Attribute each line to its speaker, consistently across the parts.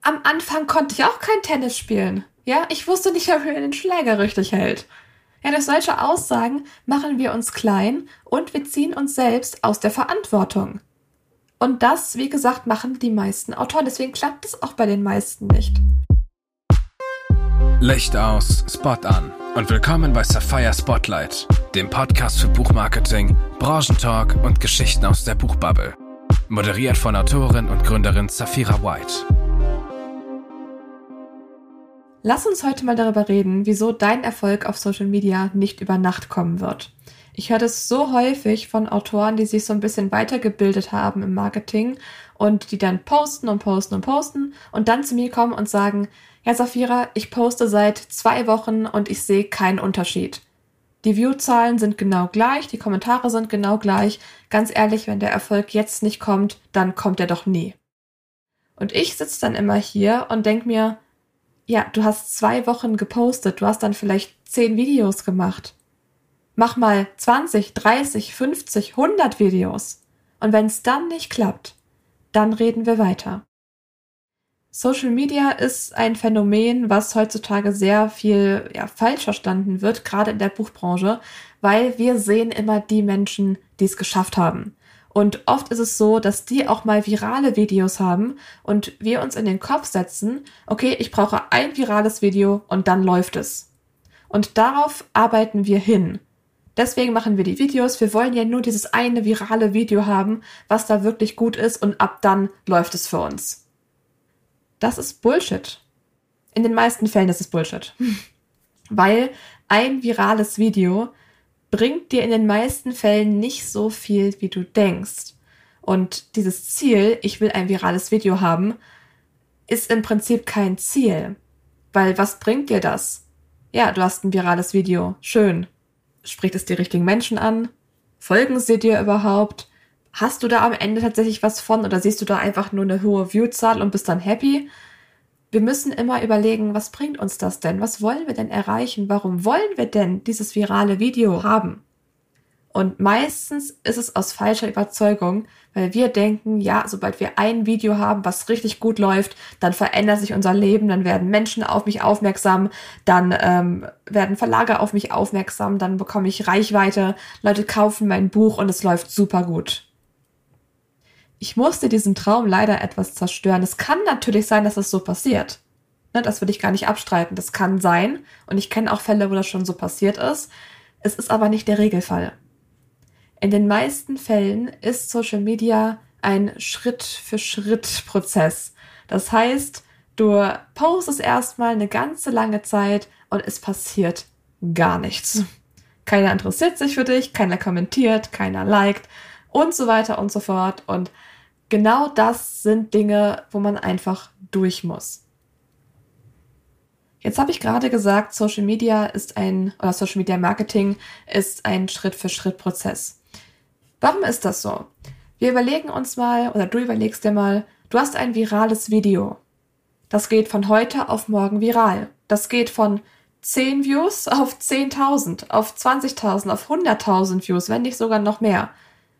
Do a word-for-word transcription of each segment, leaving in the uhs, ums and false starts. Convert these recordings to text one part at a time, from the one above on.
Speaker 1: Am Anfang konnte ich auch kein Tennis spielen. Ja, ich wusste nicht, wie man den Schläger richtig hält. Ja, durch solche Aussagen machen wir uns klein und wir ziehen uns selbst aus der Verantwortung. Und das, wie gesagt, machen die meisten Autoren. Deswegen klappt es auch bei den meisten nicht.
Speaker 2: Licht aus, Spot an und willkommen bei Sapphire Spotlight, dem Podcast für Buchmarketing, Branchentalk und Geschichten aus der Buchbubble. Moderiert von Autorin und Gründerin Sapphira White.
Speaker 1: Lass uns heute mal darüber reden, wieso dein Erfolg auf Social Media nicht über Nacht kommen wird. Ich höre das so häufig von Autoren, die sich so ein bisschen weitergebildet haben im Marketing und die dann posten und posten und posten und dann zu mir kommen und sagen, ja Sapphira, ich poste seit zwei Wochen und ich sehe keinen Unterschied. Die Viewzahlen sind genau gleich, die Kommentare sind genau gleich. Ganz ehrlich, wenn der Erfolg jetzt nicht kommt, dann kommt er doch nie. Und ich sitze dann immer hier und denk mir, ja, du hast zwei Wochen gepostet, du hast dann vielleicht zehn Videos gemacht. Mach mal zwanzig, dreißig, fünfzig, hundert Videos. Und wenn es dann nicht klappt, dann reden wir weiter. Social Media ist ein Phänomen, was heutzutage sehr viel ja, falsch verstanden wird, gerade in der Buchbranche, weil wir sehen immer die Menschen, die es geschafft haben. Und oft ist es so, dass die auch mal virale Videos haben und wir uns in den Kopf setzen, okay, ich brauche ein virales Video und dann läuft es. Und darauf arbeiten wir hin. Deswegen machen wir die Videos. Wir wollen ja nur dieses eine virale Video haben, was da wirklich gut ist und ab dann läuft es für uns. Das ist Bullshit. In den meisten Fällen ist es Bullshit. Weil ein virales Video bringt dir in den meisten Fällen nicht so viel, wie du denkst. Und dieses Ziel, ich will ein virales Video haben, ist im Prinzip kein Ziel. Weil was bringt dir das? Ja, du hast ein virales Video. Schön. Spricht es die richtigen Menschen an? Folgen sie dir überhaupt? Hast du da am Ende tatsächlich was von oder siehst du da einfach nur eine hohe Viewzahl und bist dann happy? Wir müssen immer überlegen, was bringt uns das denn? Was wollen wir denn erreichen? Warum wollen wir denn dieses virale Video haben? Und meistens ist es aus falscher Überzeugung, weil wir denken, ja, sobald wir ein Video haben, was richtig gut läuft, dann verändert sich unser Leben, dann werden Menschen auf mich aufmerksam, dann ähm, werden Verlage auf mich aufmerksam, dann bekomme ich Reichweite, Leute kaufen mein Buch und es läuft super gut. Ich musste diesen Traum leider etwas zerstören. Es kann natürlich sein, dass es so passiert. Ne, das will ich gar nicht abstreiten. Das kann sein. Und ich kenne auch Fälle, wo das schon so passiert ist. Es ist aber nicht der Regelfall. In den meisten Fällen ist Social Media ein Schritt-für-Schritt-Prozess. Das heißt, du postest erstmal eine ganze lange Zeit und es passiert gar nichts. Keiner interessiert sich für dich, keiner kommentiert, keiner liked und so weiter und so fort. Und genau das sind Dinge, wo man einfach durch muss. Jetzt habe ich gerade gesagt, Social Media ist ein, oder Social Media Marketing ist ein Schritt-für-Schritt-Prozess. Warum ist das so? Wir überlegen uns mal, oder du überlegst dir mal, du hast ein virales Video. Das geht von heute auf morgen viral. Das geht von zehn Views auf zehntausend, auf zwanzigtausend, auf hunderttausend Views, wenn nicht sogar noch mehr.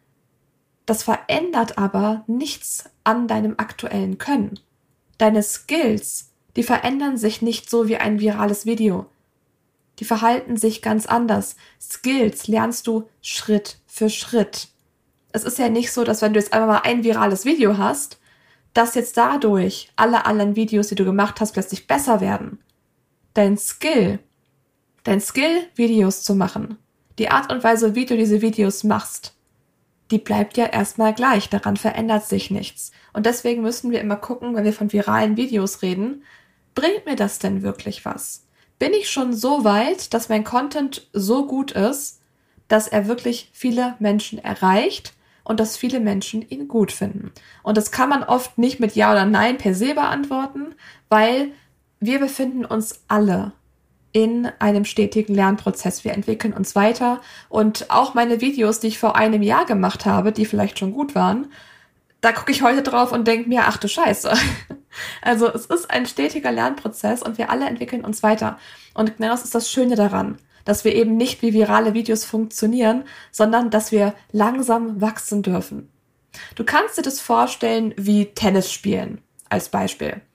Speaker 1: Das verändert aber nichts an deinem aktuellen Können. Deine Skills, die verändern sich nicht so wie ein virales Video. Die verhalten sich ganz anders. Skills lernst du Schritt für Schritt. Es ist ja nicht so, dass wenn du jetzt einmal mal ein virales Video hast, dass jetzt dadurch alle anderen Videos, die du gemacht hast, plötzlich besser werden. Dein Skill, dein Skill, Videos zu machen, die Art und Weise, wie du diese Videos machst, die bleibt ja erstmal gleich, daran verändert sich nichts. Und deswegen müssen wir immer gucken, wenn wir von viralen Videos reden, bringt mir das denn wirklich was? Bin ich schon so weit, dass mein Content so gut ist, dass er wirklich viele Menschen erreicht und dass viele Menschen ihn gut finden? Und das kann man oft nicht mit Ja oder Nein per se beantworten, weil wir befinden uns alle in einem stetigen Lernprozess. Wir entwickeln uns weiter und auch meine Videos, die ich vor einem Jahr gemacht habe, die vielleicht schon gut waren, da gucke ich heute drauf und denke mir, ach du Scheiße. Also es ist ein stetiger Lernprozess und wir alle entwickeln uns weiter. Und genau das ist das Schöne daran, dass wir eben nicht wie virale Videos funktionieren, sondern dass wir langsam wachsen dürfen. Du kannst dir das vorstellen wie Tennis spielen, als Beispiel.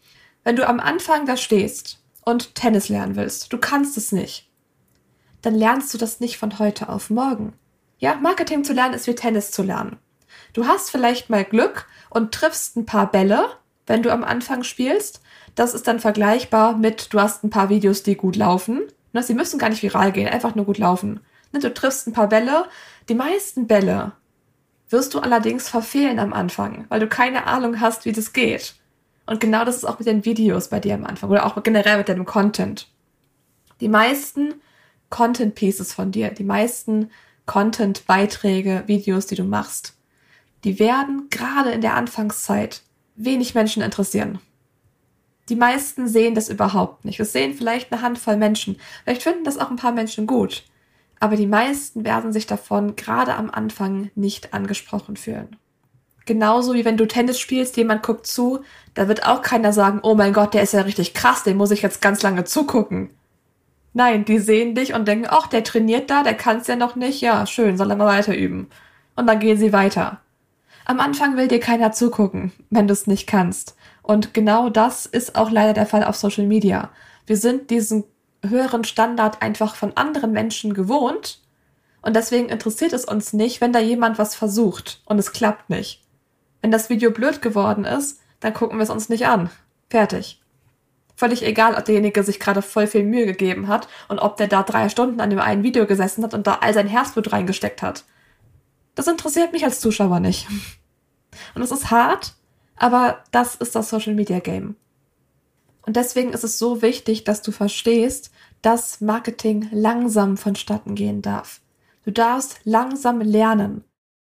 Speaker 1: Wenn du am Anfang da stehst und Tennis lernen willst, du kannst es nicht, dann lernst du das nicht von heute auf morgen. Ja, Marketing zu lernen ist wie Tennis zu lernen. Du hast vielleicht mal Glück und triffst ein paar Bälle, wenn du am Anfang spielst. Das ist dann vergleichbar mit, du hast ein paar Videos, die gut laufen. Sie müssen gar nicht viral gehen, einfach nur gut laufen. Du triffst ein paar Bälle. Die meisten Bälle wirst du allerdings verfehlen am Anfang, weil du keine Ahnung hast, wie das geht. Und genau das ist auch mit den Videos bei dir am Anfang oder auch generell mit deinem Content. Die meisten Content-Pieces von dir, die meisten Content-Beiträge, Videos, die du machst, die werden gerade in der Anfangszeit wenig Menschen interessieren. Die meisten sehen das überhaupt nicht. Es sehen vielleicht eine Handvoll Menschen. Vielleicht finden das auch ein paar Menschen gut. Aber die meisten werden sich davon gerade am Anfang nicht angesprochen fühlen. Genauso wie wenn du Tennis spielst, jemand guckt zu, da wird auch keiner sagen, oh mein Gott, der ist ja richtig krass, dem muss ich jetzt ganz lange zugucken. Nein, die sehen dich und denken, ach, der trainiert da, der kann es ja noch nicht, ja, schön, soll er mal weiter üben. Und dann gehen sie weiter. Am Anfang will dir keiner zugucken, wenn du es nicht kannst. Und genau das ist auch leider der Fall auf Social Media. Wir sind diesen höheren Standard einfach von anderen Menschen gewohnt und deswegen interessiert es uns nicht, wenn da jemand was versucht und es klappt nicht. Wenn das Video blöd geworden ist, dann gucken wir es uns nicht an. Fertig. Völlig egal, ob derjenige sich gerade voll viel Mühe gegeben hat und ob der da drei Stunden an dem einen Video gesessen hat und da all sein Herzblut reingesteckt hat. Das interessiert mich als Zuschauer nicht. Und es ist hart, aber das ist das Social Media Game. Und deswegen ist es so wichtig, dass du verstehst, dass Marketing langsam vonstatten gehen darf. Du darfst langsam lernen.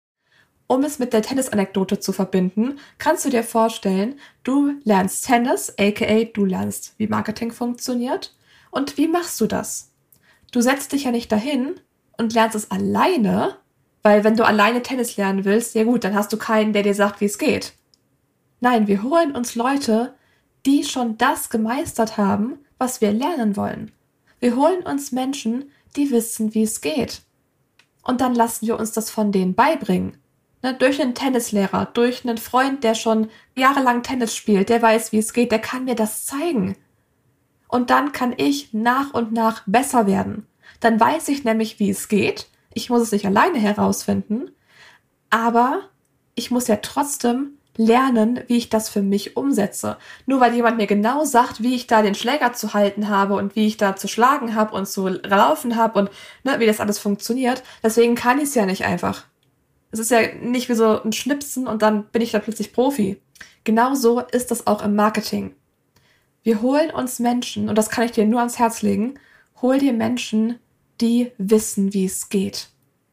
Speaker 1: Um es mit der Tennis-Anekdote zu verbinden, kannst du dir vorstellen, du lernst Tennis, aka du lernst, wie Marketing funktioniert. Und wie machst du das? Du setzt dich ja nicht dahin und lernst es alleine, weil wenn du alleine Tennis lernen willst, ja gut, dann hast du keinen, der dir sagt, wie es geht. Nein, wir holen uns Leute, die schon das gemeistert haben, was wir lernen wollen. Wir holen uns Menschen, die wissen, wie es geht. Und dann lassen wir uns das von denen beibringen. Ne, durch einen Tennislehrer, durch einen Freund, der schon jahrelang Tennis spielt, der weiß, wie es geht, der kann mir das zeigen. Und dann kann ich nach und nach besser werden. Dann weiß ich nämlich, wie es geht. Ich muss es nicht alleine herausfinden, aber ich muss ja trotzdem lernen, wie ich das für mich umsetze. Nur weil jemand mir genau sagt, wie ich da den Schläger zu halten habe und wie ich da zu schlagen habe und zu laufen habe und ne, wie das alles funktioniert, deswegen kann ich es ja nicht einfach. Es ist ja nicht wie so ein Schnipsen und dann bin ich da plötzlich Profi. Genauso ist das auch im Marketing. Wir holen uns Menschen, und das kann ich dir nur ans Herz legen, hol dir Menschen, die wissen, wie es geht.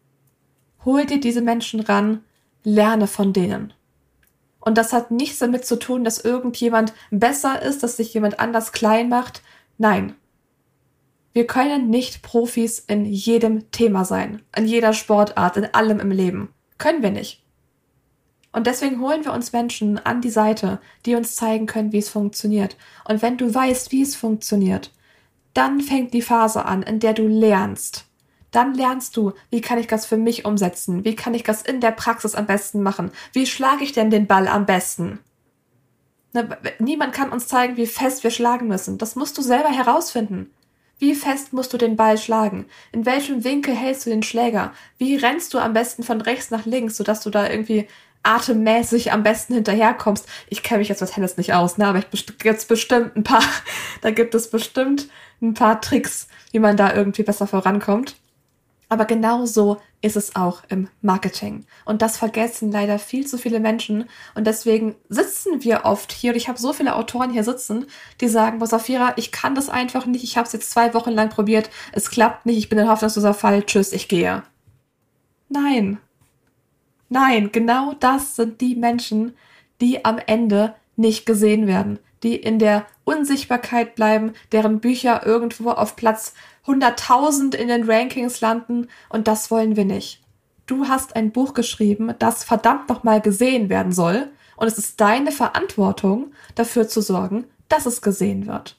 Speaker 1: Hol dir diese Menschen ran, lerne von denen. Und das hat nichts damit zu tun, dass irgendjemand besser ist, dass sich jemand anders klein macht. Nein. Wir können nicht Profis in jedem Thema sein, in jeder Sportart, in allem im Leben. Können wir nicht. Und deswegen holen wir uns Menschen an die Seite, die uns zeigen können, wie es funktioniert. Und wenn du weißt, wie es funktioniert, dann fängt die Phase an, in der du lernst. Dann lernst du, wie kann ich das für mich umsetzen? Wie kann ich das in der Praxis am besten machen? Wie schlage ich denn den Ball am besten? Ne, niemand kann uns zeigen, wie fest wir schlagen müssen. Das musst du selber herausfinden. Wie fest musst du den Ball schlagen? In welchem Winkel hältst du den Schläger? Wie rennst du am besten von rechts nach links, sodass du da irgendwie atemmäßig am besten hinterherkommst? Ich kenne mich jetzt mit Tennis nicht aus, ne? Aber ich best- jetzt bestimmt ein paar, da gibt es bestimmt ein paar Tricks, wie man da irgendwie besser vorankommt. Aber genau so ist es auch im Marketing. Und das vergessen leider viel zu viele Menschen. Und deswegen sitzen wir oft hier, und ich habe so viele Autoren hier sitzen, die sagen, boah, Safira, ich kann das einfach nicht, ich habe es jetzt zwei Wochen lang probiert, es klappt nicht, ich bin ein hoffnungsloser Fall, tschüss, ich gehe. Nein. Nein, genau das sind die Menschen, die am Ende nicht gesehen werden, die in der Unsichtbarkeit bleiben, deren Bücher irgendwo auf Platz hunderttausend in den Rankings landen, und das wollen wir nicht. Du hast ein Buch geschrieben, das verdammt nochmal gesehen werden soll, und es ist deine Verantwortung, dafür zu sorgen, dass es gesehen wird.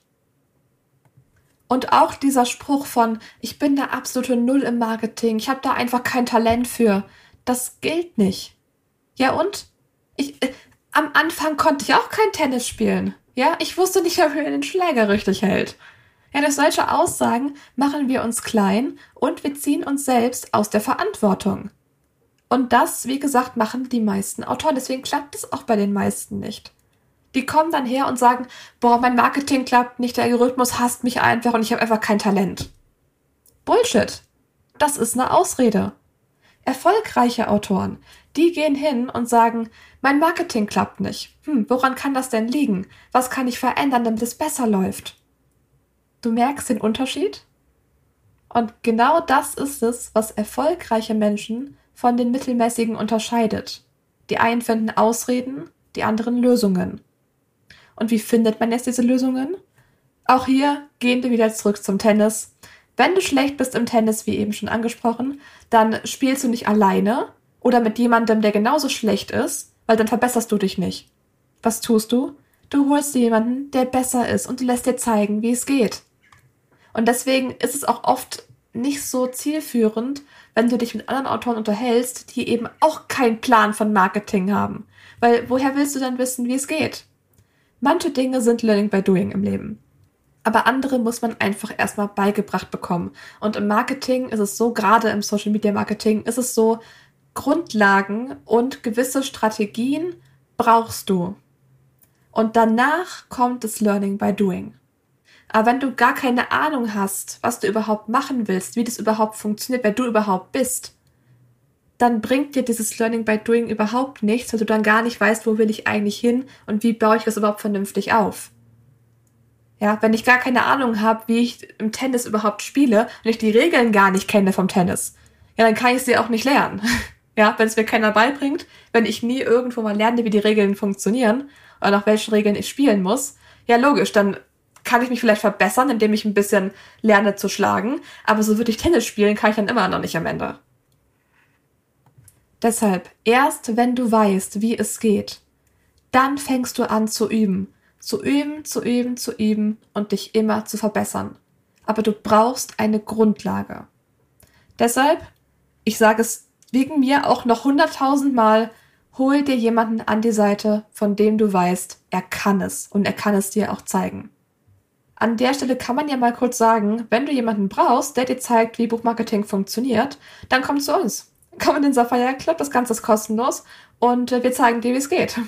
Speaker 1: Und auch dieser Spruch von, ich bin der absolute Null im Marketing, ich habe da einfach kein Talent für, das gilt nicht. Ja und? Ich, äh, am Anfang konnte ich auch kein Tennis spielen. Ja, ich wusste nicht, wer mir den Schläger richtig hält. Ja, durch solche Aussagen machen wir uns klein und wir ziehen uns selbst aus der Verantwortung. Und das, wie gesagt, machen die meisten Autoren. Deswegen klappt es auch bei den meisten nicht. Die kommen dann her und sagen, boah, mein Marketing klappt nicht, der Algorithmus hasst mich einfach und ich habe einfach kein Talent. Bullshit. Das ist eine Ausrede. Erfolgreiche Autoren, die gehen hin und sagen, mein Marketing klappt nicht. Hm, woran kann das denn liegen? Was kann ich verändern, damit es besser läuft? Du merkst den Unterschied? Und genau das ist es, was erfolgreiche Menschen von den mittelmäßigen unterscheidet. Die einen finden Ausreden, die anderen Lösungen. Und wie findet man jetzt diese Lösungen? Auch hier gehen wir wieder zurück zum Tennis. Wenn du schlecht bist im Tennis, wie eben schon angesprochen, dann spielst du nicht alleine oder mit jemandem, der genauso schlecht ist, weil dann verbesserst du dich nicht. Was tust du? Du holst dir jemanden, der besser ist und du lässt dir zeigen, wie es geht. Und deswegen ist es auch oft nicht so zielführend, wenn du dich mit anderen Autoren unterhältst, die eben auch keinen Plan von Marketing haben. Weil woher willst du dann wissen, wie es geht? Manche Dinge sind Learning by Doing im Leben. Aber andere muss man einfach erstmal beigebracht bekommen. Und im Marketing ist es so, gerade im Social Media Marketing, ist es so, Grundlagen und gewisse Strategien brauchst du. Und danach kommt das Learning by Doing. Aber wenn du gar keine Ahnung hast, was du überhaupt machen willst, wie das überhaupt funktioniert, wer du überhaupt bist, dann bringt dir dieses Learning by Doing überhaupt nichts, weil du dann gar nicht weißt, wo will ich eigentlich hin und wie baue ich das überhaupt vernünftig auf. Ja, wenn ich gar keine Ahnung habe, wie ich im Tennis überhaupt spiele und ich die Regeln gar nicht kenne vom Tennis, ja, dann kann ich sie auch nicht lernen. Ja, wenn es mir keiner beibringt, wenn ich nie irgendwo mal lerne, wie die Regeln funktionieren oder nach welchen Regeln ich spielen muss, ja logisch, dann kann ich mich vielleicht verbessern, indem ich ein bisschen lerne zu schlagen, aber so würde ich Tennis spielen, kann ich dann immer noch nicht am Ende. Deshalb, erst wenn du weißt, wie es geht, dann fängst du an zu üben. Zu üben, zu üben, zu üben und dich immer zu verbessern. Aber du brauchst eine Grundlage. Deshalb, ich sage es wegen mir auch noch hunderttausend Mal, hol dir jemanden an die Seite, von dem du weißt, er kann es und er kann es dir auch zeigen. An der Stelle kann man ja mal kurz sagen, wenn du jemanden brauchst, der dir zeigt, wie Buchmarketing funktioniert, dann komm zu uns. Komm in den Sapphire Club, das Ganze ist kostenlos und wir zeigen dir, wie es geht.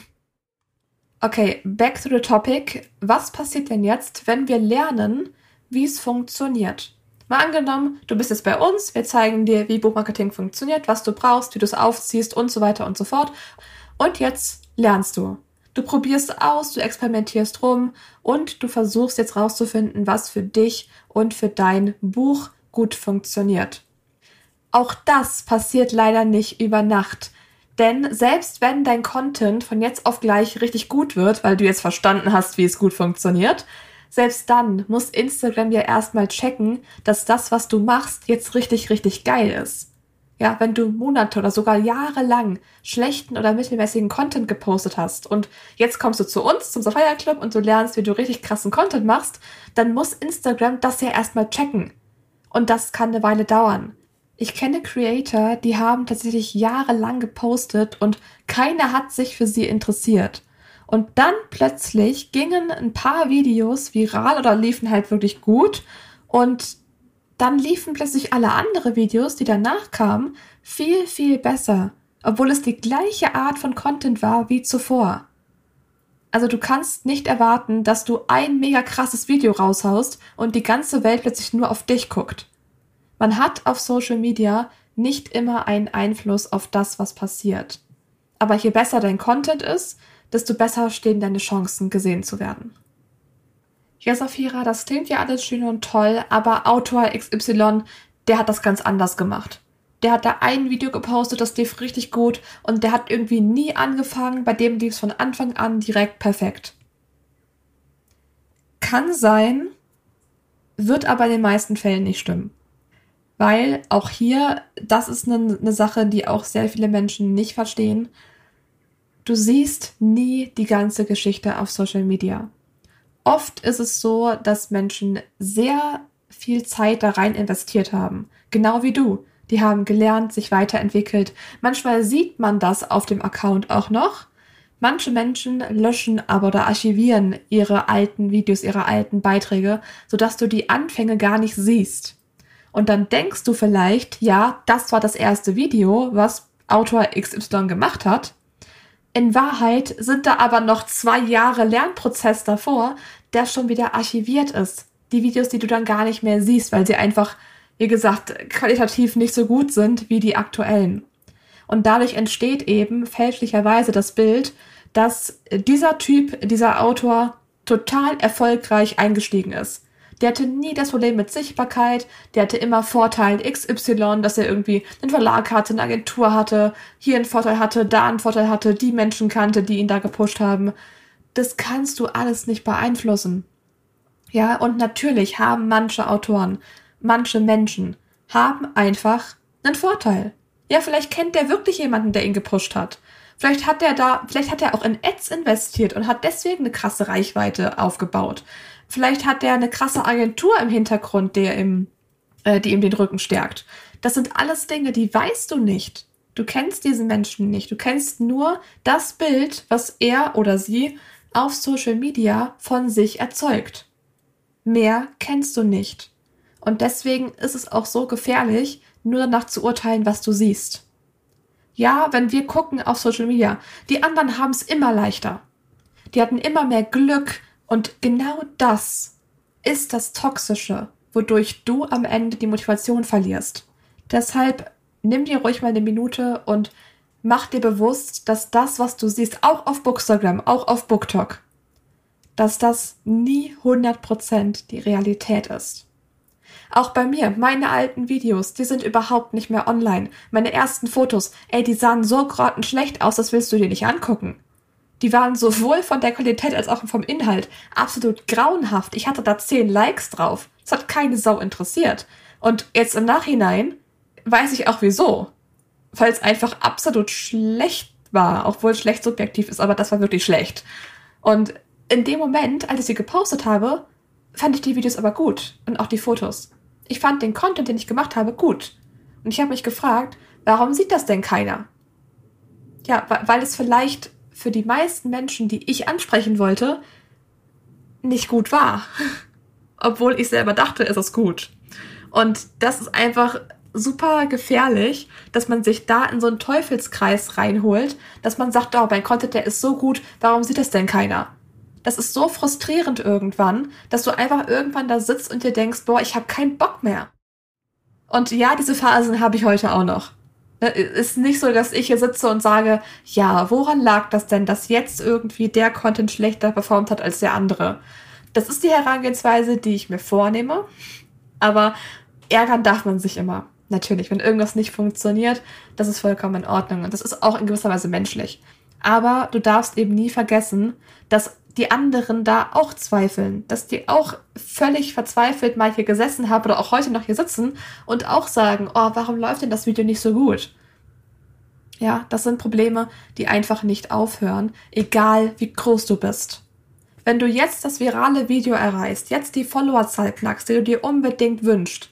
Speaker 1: Okay, back to the topic. Was passiert denn jetzt, wenn wir lernen, wie es funktioniert? Mal angenommen, du bist jetzt bei uns, wir zeigen dir, wie Buchmarketing funktioniert, was du brauchst, wie du es aufziehst und so weiter und so fort. Und jetzt lernst du. Du probierst aus, du experimentierst rum und du versuchst jetzt rauszufinden, was für dich und für dein Buch gut funktioniert. Auch das passiert leider nicht über Nacht. Denn selbst wenn dein Content von jetzt auf gleich richtig gut wird, weil du jetzt verstanden hast, wie es gut funktioniert, selbst dann muss Instagram ja erstmal checken, dass das, was du machst, jetzt richtig, richtig geil ist. Ja, wenn du Monate oder sogar Jahre lang schlechten oder mittelmäßigen Content gepostet hast und jetzt kommst du zu uns, zum Sapphire Club und du lernst, wie du richtig krassen Content machst, dann muss Instagram das ja erstmal checken. Und das kann eine Weile dauern. Ich kenne Creator, die haben tatsächlich jahrelang gepostet und keiner hat sich für sie interessiert. Und dann plötzlich gingen ein paar Videos viral oder liefen halt wirklich gut und dann liefen plötzlich alle andere Videos, die danach kamen, viel, viel besser, obwohl es die gleiche Art von Content war wie zuvor. Also du kannst nicht erwarten, dass du ein mega krasses Video raushaust und die ganze Welt plötzlich nur auf dich guckt. Man hat auf Social Media nicht immer einen Einfluss auf das, was passiert. Aber je besser dein Content ist, desto besser stehen deine Chancen, gesehen zu werden. Ja, Saphira, das klingt ja alles schön und toll, aber Autor X Y, der hat das ganz anders gemacht. Der hat da ein Video gepostet, das lief richtig gut und der hat irgendwie nie angefangen, bei dem lief es von Anfang an direkt perfekt. Kann sein, wird aber in den meisten Fällen nicht stimmen. Weil auch hier, das ist eine, eine Sache, die auch sehr viele Menschen nicht verstehen. Du siehst nie die ganze Geschichte auf Social Media. Oft ist es so, dass Menschen sehr viel Zeit da rein investiert haben. Genau wie du. Die haben gelernt, sich weiterentwickelt. Manchmal sieht man das auf dem Account auch noch. Manche Menschen löschen aber oder archivieren ihre alten Videos, ihre alten Beiträge, sodass du die Anfänge gar nicht siehst. Und dann denkst du vielleicht, ja, das war das erste Video, was Autor X Y gemacht hat. In Wahrheit sind da aber noch zwei Jahre Lernprozess davor, der schon wieder archiviert ist. Die Videos, die du dann gar nicht mehr siehst, weil sie einfach, wie gesagt, qualitativ nicht so gut sind wie die aktuellen. Und dadurch entsteht eben fälschlicherweise das Bild, dass dieser Typ, dieser Autor total erfolgreich eingestiegen ist. Der hatte nie das Problem mit Sichtbarkeit, der hatte immer Vorteil X Y, dass er irgendwie einen Verlag hatte, eine Agentur hatte, hier einen Vorteil hatte, da einen Vorteil hatte, die Menschen kannte, die ihn da gepusht haben. Das kannst du alles nicht beeinflussen. Ja, und natürlich haben manche Autoren, manche Menschen, haben einfach einen Vorteil. Ja, vielleicht kennt der wirklich jemanden, der ihn gepusht hat. Vielleicht hat er da, vielleicht hat er auch in Ads investiert und hat deswegen eine krasse Reichweite aufgebaut. Vielleicht hat er eine krasse Agentur im Hintergrund, der ihm, äh, die ihm den Rücken stärkt. Das sind alles Dinge, die weißt du nicht. Du kennst diesen Menschen nicht. Du kennst nur das Bild, was er oder sie auf Social Media von sich erzeugt. Mehr kennst du nicht. Und deswegen ist es auch so gefährlich, nur danach zu urteilen, was du siehst. Ja, wenn wir gucken auf Social Media, die anderen haben es immer leichter. Die hatten immer mehr Glück und genau das ist das Toxische, wodurch du am Ende die Motivation verlierst. Deshalb nimm dir ruhig mal eine Minute und mach dir bewusst, dass das, was du siehst, auch auf Bookstagram, auch auf BookTok, dass das nie hundert Prozent die Realität ist. Auch bei mir, meine alten Videos, die sind überhaupt nicht mehr online. Meine ersten Fotos, ey, die sahen so grottenschlecht aus, das willst du dir nicht angucken. Die waren sowohl von der Qualität als auch vom Inhalt absolut grauenhaft. Ich hatte da zehn Likes drauf. Das hat keine Sau interessiert. Und jetzt im Nachhinein weiß ich auch wieso. Weil es einfach absolut schlecht war, obwohl es schlecht subjektiv ist, aber das war wirklich schlecht. Und in dem Moment, als ich sie gepostet habe, fand ich die Videos aber gut und auch die Fotos. Ich fand den Content, den ich gemacht habe, gut. Und ich habe mich gefragt, warum sieht das denn keiner? Ja, weil es vielleicht für die meisten Menschen, die ich ansprechen wollte, nicht gut war. Obwohl ich selber dachte, es ist gut. Und das ist einfach super gefährlich, dass man sich da in so einen Teufelskreis reinholt, dass man sagt, oh, mein Content, der ist so gut, warum sieht das denn keiner? Das ist so frustrierend irgendwann, dass du einfach irgendwann da sitzt und dir denkst, boah, ich habe keinen Bock mehr. Und ja, diese Phasen habe ich heute auch noch. Ist nicht so, dass ich hier sitze und sage, ja, woran lag das denn, dass jetzt irgendwie der Content schlechter performt hat als der andere? Das ist die Herangehensweise, die ich mir vornehme. Aber ärgern darf man sich immer. Natürlich, wenn irgendwas nicht funktioniert, das ist vollkommen in Ordnung. Und das ist auch in gewisser Weise menschlich. Aber du darfst eben nie vergessen, dass die anderen da auch zweifeln, dass die auch völlig verzweifelt mal hier gesessen haben oder auch heute noch hier sitzen und auch sagen, oh, warum läuft denn das Video nicht so gut? Ja, das sind Probleme, die einfach nicht aufhören, egal wie groß du bist. Wenn du jetzt das virale Video erreichst, jetzt die Followerzahl knackst, die du dir unbedingt wünschst,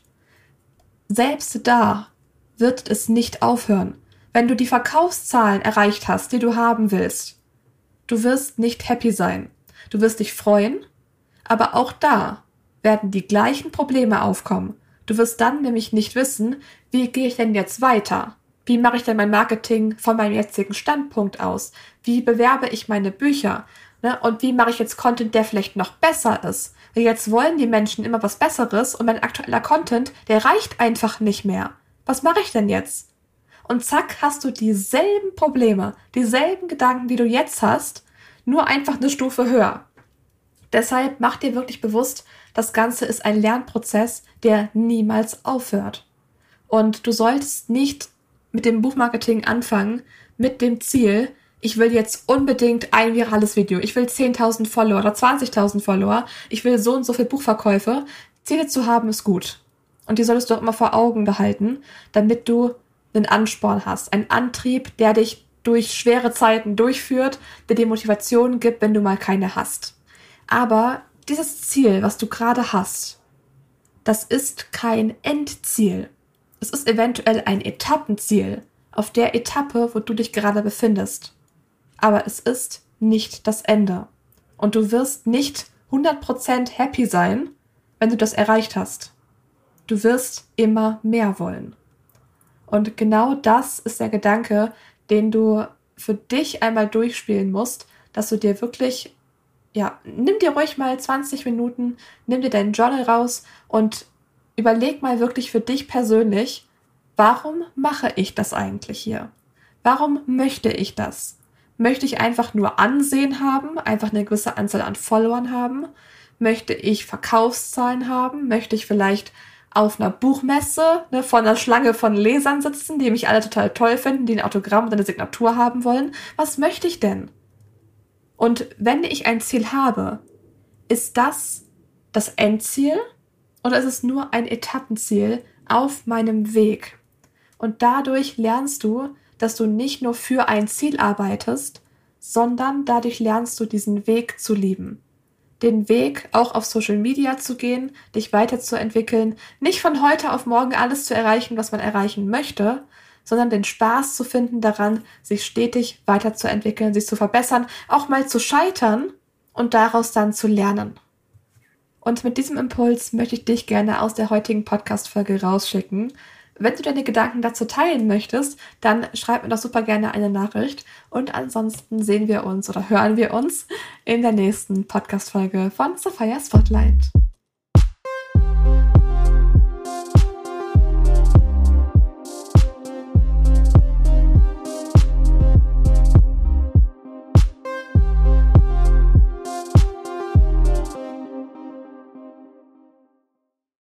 Speaker 1: selbst da wird es nicht aufhören. Wenn du die Verkaufszahlen erreicht hast, die du haben willst, du wirst nicht happy sein. Du wirst dich freuen, aber auch da werden die gleichen Probleme aufkommen. Du wirst dann nämlich nicht wissen, wie gehe ich denn jetzt weiter? Wie mache ich denn mein Marketing von meinem jetzigen Standpunkt aus? Wie bewerbe ich meine Bücher? Ne? Und wie mache ich jetzt Content, der vielleicht noch besser ist? Weil jetzt wollen die Menschen immer was Besseres und mein aktueller Content, der reicht einfach nicht mehr. Was mache ich denn jetzt? Und zack, hast du dieselben Probleme, dieselben Gedanken, die du jetzt hast, nur einfach eine Stufe höher. Deshalb mach dir wirklich bewusst, das Ganze ist ein Lernprozess, der niemals aufhört. Und du solltest nicht mit dem Buchmarketing anfangen, mit dem Ziel, ich will jetzt unbedingt ein virales Video, ich will zehntausend Follower oder zwanzigtausend Follower, ich will so und so viel Buchverkäufe. Ziele zu haben ist gut. Und die solltest du auch immer vor Augen behalten, damit du einen Ansporn hast, einen Antrieb, der dich durch schwere Zeiten durchführt, der dir Motivation gibt, wenn du mal keine hast. Aber dieses Ziel, was du gerade hast, das ist kein Endziel. Es ist eventuell ein Etappenziel auf der Etappe, wo du dich gerade befindest. Aber es ist nicht das Ende. Und du wirst nicht hundert Prozent happy sein, wenn du das erreicht hast. Du wirst immer mehr wollen. Und genau das ist der Gedanke, den du für dich einmal durchspielen musst, dass du dir wirklich, ja, nimm dir ruhig mal zwanzig Minuten, nimm dir deinen Journal raus und überleg mal wirklich für dich persönlich, warum mache ich das eigentlich hier? Warum möchte ich das? Möchte ich einfach nur Ansehen haben, einfach eine gewisse Anzahl an Followern haben? Möchte ich Verkaufszahlen haben? Möchte ich vielleicht auf einer Buchmesse ne, vor einer Schlange von Lesern sitzen, die mich alle total toll finden, die ein Autogramm und eine Signatur haben wollen? Was möchte ich denn? Und wenn ich ein Ziel habe, ist das das Endziel oder ist es nur ein Etappenziel auf meinem Weg? Und dadurch lernst du, dass du nicht nur für ein Ziel arbeitest, sondern dadurch lernst du diesen Weg zu lieben. Den Weg auch auf Social Media zu gehen, dich weiterzuentwickeln, nicht von heute auf morgen alles zu erreichen, was man erreichen möchte, sondern den Spaß zu finden daran, sich stetig weiterzuentwickeln, sich zu verbessern, auch mal zu scheitern und daraus dann zu lernen. Und mit diesem Impuls möchte ich dich gerne aus der heutigen Podcast-Folge rausschicken. Wenn du deine Gedanken dazu teilen möchtest, dann schreib mir doch super gerne eine Nachricht. Und ansonsten sehen wir uns oder hören wir uns in der nächsten Podcast-Folge von Sapphire Spotlight.